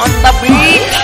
on the beat.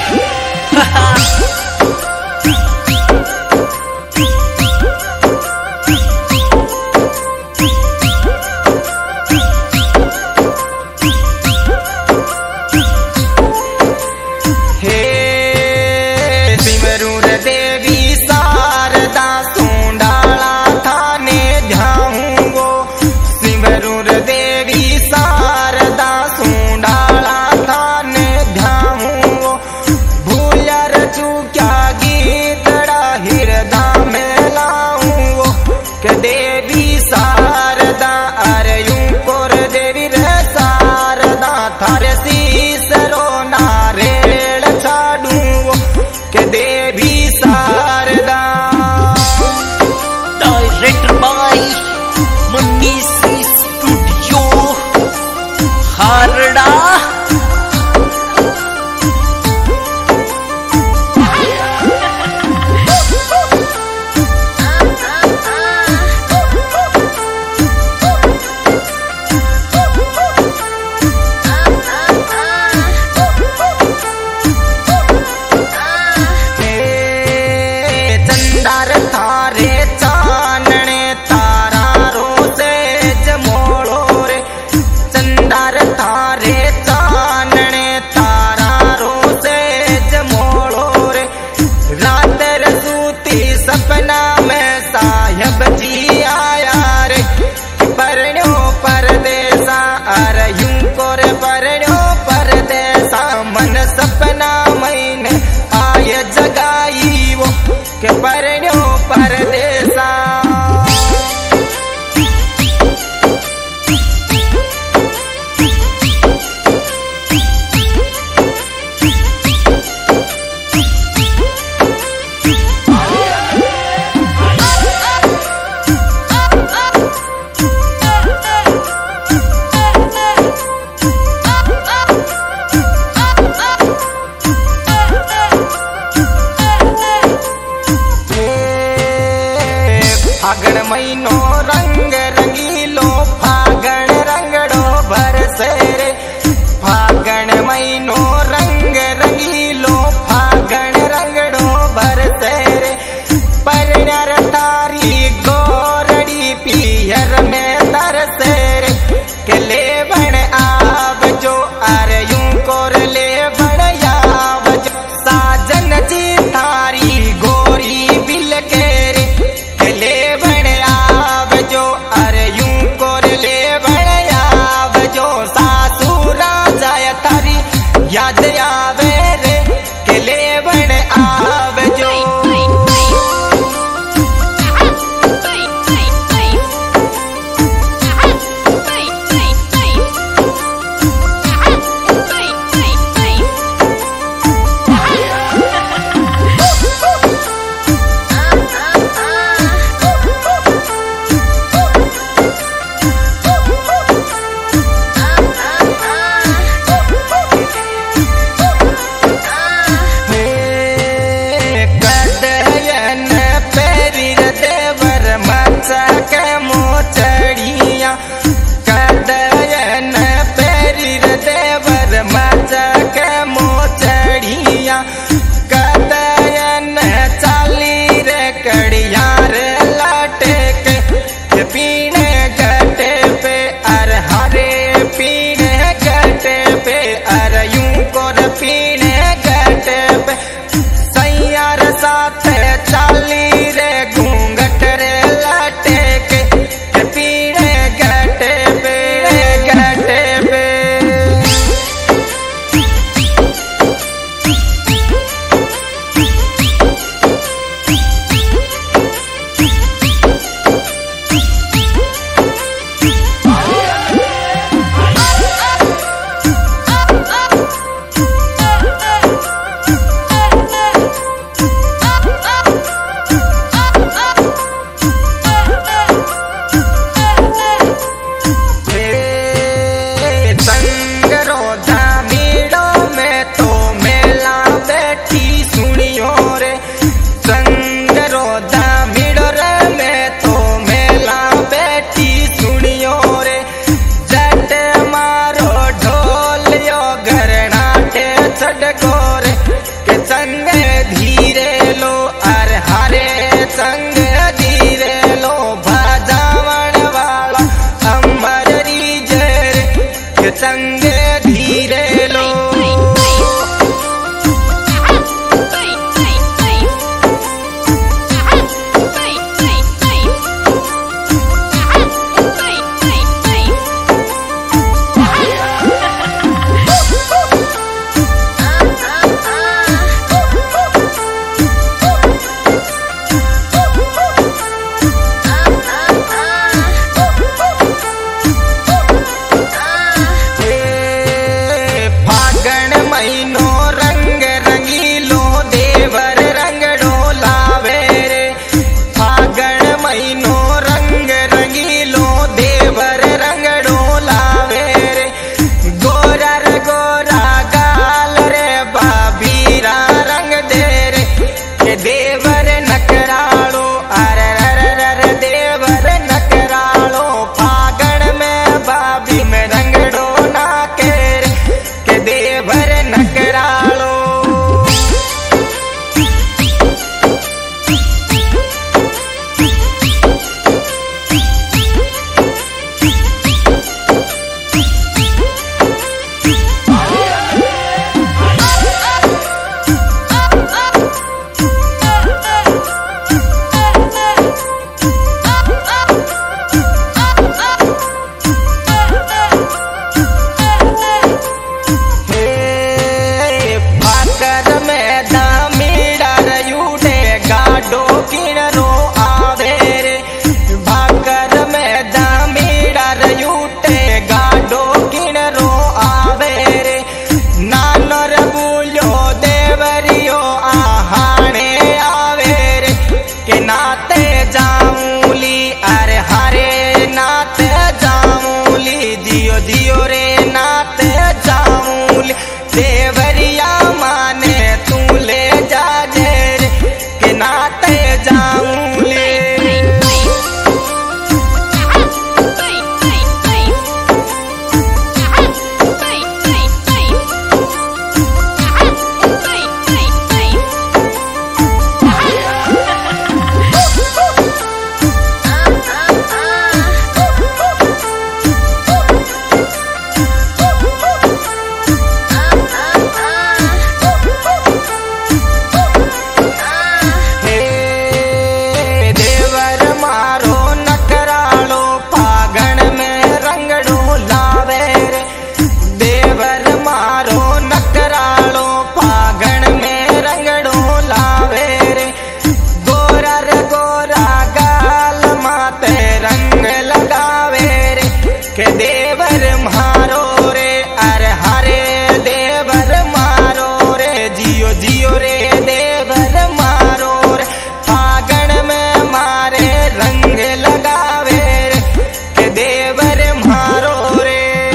फागण महीनो रंग रंगीलो फागण रंगड़ो भरसे रे फागण महीनो रंग रंगीलो फागण रंगड़ो भरसे रे परिणर तारी गोरड़ी पियर में तरसे रे के ले बण आव जो अर यूं कोर ले बण आव जो साजन जी थारी गोरी बिल के रे के ले याद आवे रे के ले बण आव जो भाकर में दामीड़ा रयूटे गाडो किणरो आवे रे भाकर में दामीड़ा रयूटे गाडो किणरो आवे रे नानो रबुल्यो देवरियो आहाणे आवे रे के नाते जाऊली अरे हरे नाते जाऊली जियो जियो रे नाते जाऊली देवरिया माने तू ले जा जे रे के नाते जाऊली के देवर मारो रे अरे हरे देवर मारो रे जियो जियो रे देवर मारो रे फागण में मारे रंग लगावे रे के देवर मारो रे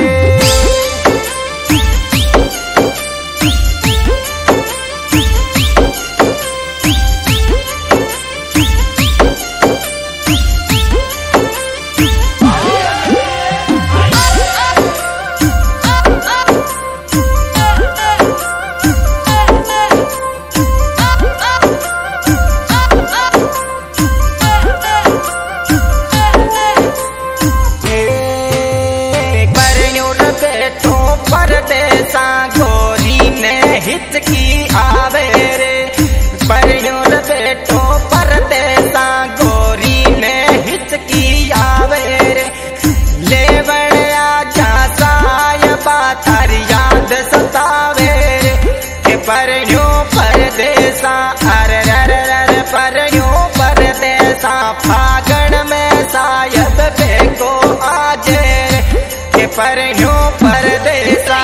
परदेसा गोरी ने हिचकी आवे रे परयोर बेटो परदेसा गोरी ने हिचकी आवे रे लेवण आजा साय बातर याद सतावे रे के परयो परदेसा अरे रे परयो परदेसा फागण में शायद बेको आजे रे के परयो परदेसा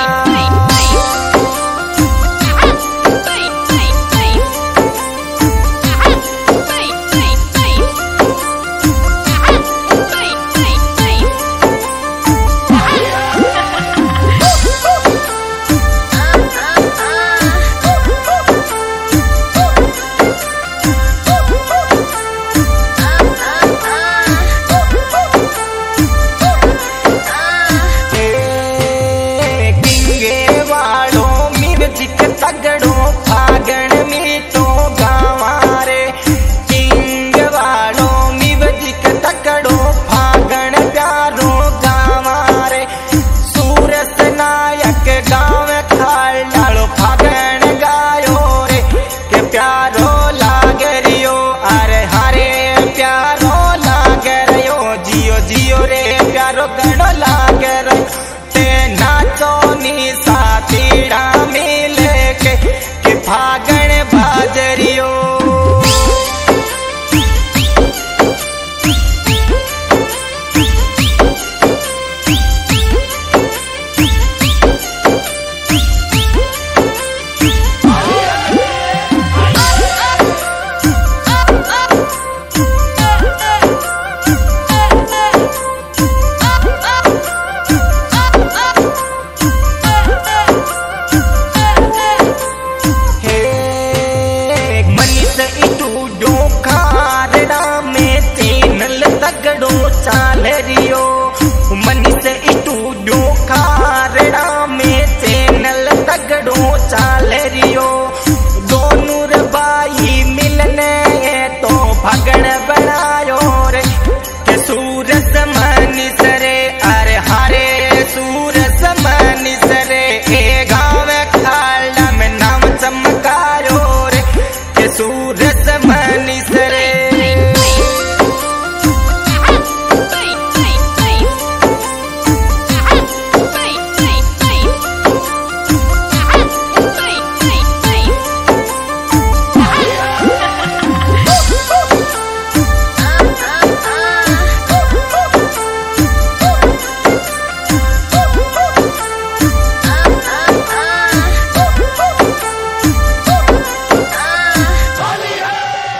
तगड़ो